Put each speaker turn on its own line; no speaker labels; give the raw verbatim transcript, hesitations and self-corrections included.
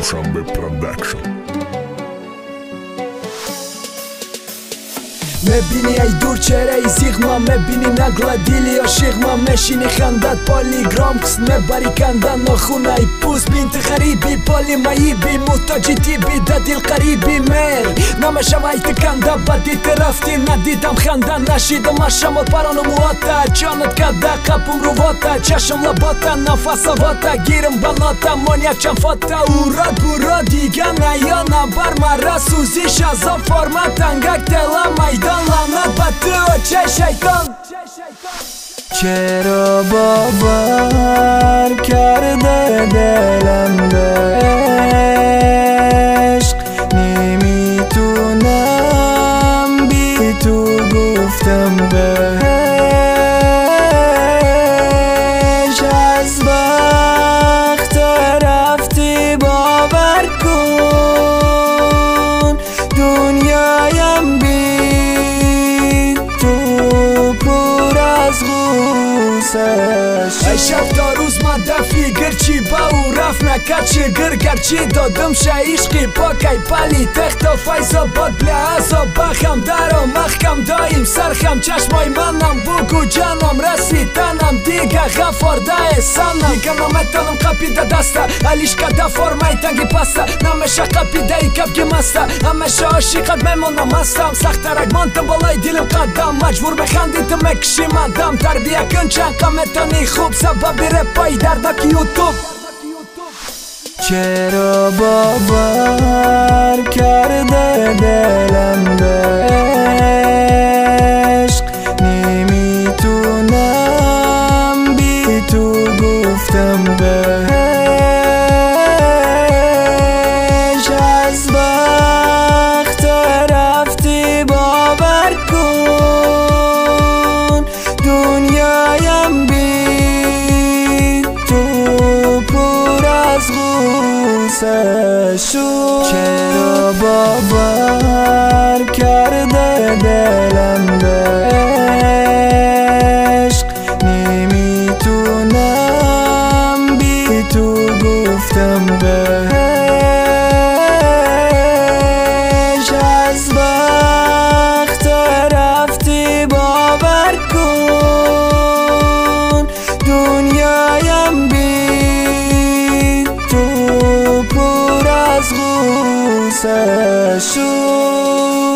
Dushanbe Production.
میبینی ای دور چهره ای سیغما، میبینی نگلا دیلی یا شیغما، میشینی خندت پالیگرام کس میبری کندن ناخونه ای پوز بینت غریبی پالی مایبی محتاجی تیبی دا دیل قریبی میر نمشم ای تکنده بدیت رفتی ندیدم خنده نشیدم اشمات پرانو مواتا جانت کده قبم رو واتا چشم لباتا نفس واتا گیرم بناتا مانیک چم فاتا اوراد بورا دیگه نیا نبر مرا سوزی شازا فرمت تنگک دلا میدان لعنت به تو چه شیطان
چرا باور کرده دلم به عشق نمیتونم بی تو گفتم بهش از وقت رفتی باور کن دنیایم بی
ای شب تا روز ما دفی گرچی با او رفت نکد شگر گرچی دادم شه عشقی پاکی پلی تخت و فیض آباد بلی عذاب بخم در و مخکم دایم سرخم چشمای منم بگو جانم رسیدنم دیگه غفارده سنم دیگه نمیتونم قپیده دسته علیش کده فرمای تنگی پسته نمیشه قپیده ای کبگی مسته همیشه عاشقت میمونم هستم سخت ترک مانتم بالای دیلم قدم مجبور بخندیدم مکشیم ادم تربیه کن چند قمتانی خوب سبب رپای دردک یوتوب
چرا باور کرده دلم به عشق نمیتونم بی تو گفتم بهش از وقت رفتی باور کن دنیایم بی تو پر از غصه شد چرا باور کرده دلم به عشق نمیتونم بی تو گفتم بهش از وقت رفتی باور کن دنیایم بی تو پر از غصه شد